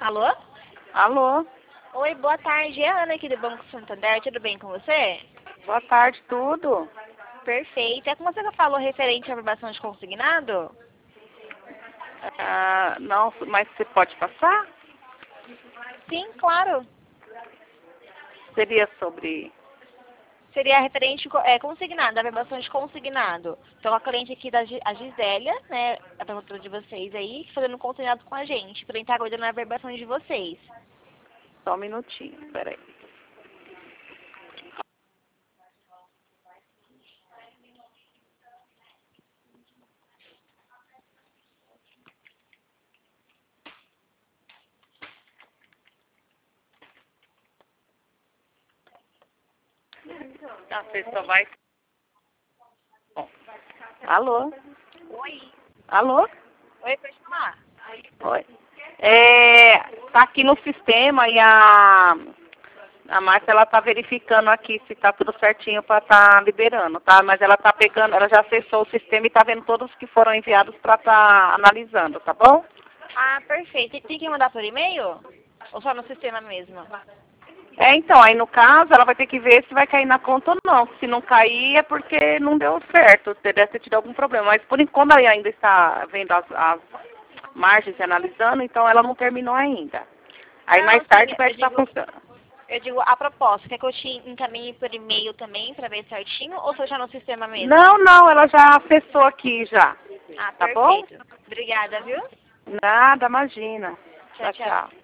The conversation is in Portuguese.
Alô? Alô, Oi, boa tarde. É a Ana aqui do Banco Santander. Tudo bem com você? boa tarde, tudo? Perfeito. É com você que eu falo referente à aprovação de consignado? Não, mas você pode passar? Sim, claro. Seria sobre... Seria referente consignado, a aprovação de consignado. Então, a cliente aqui a Gisélia, né, a promotora de vocês aí, fazendo consignado com a gente, para estar aguardando a aprovação de vocês. Só um minutinho, peraí. Você só vai... Bom. Alô? Oi. Alô? Oi, pode falar. Oi. Tá aqui no sistema e a Márcia, ela tá verificando aqui se tá tudo certinho para tá liberando, tá? Mas ela tá pegando, ela já acessou o sistema e tá vendo todos que foram enviados para tá analisando, tá bom? Ah, perfeito. Tem que mandar por e-mail? Ou só no sistema mesmo? Então, aí no caso, ela vai ter que ver se vai cair na conta ou não. Se não cair, é porque não deu certo, deve ter tido algum problema. Mas por enquanto ela ainda está vendo as margens e analisando, então ela não terminou ainda. Aí Não, mais sim, tarde vai estar funcionando. eu digo a proposta. Quer que eu te encaminhe por e-mail também para ver certinho? Ou só já no sistema mesmo? Não, ela já acessou aqui já. Ah, Tá bom? perfeito. Obrigada, viu? Nada, imagina. Tchau, Tchau, tchau. tchau.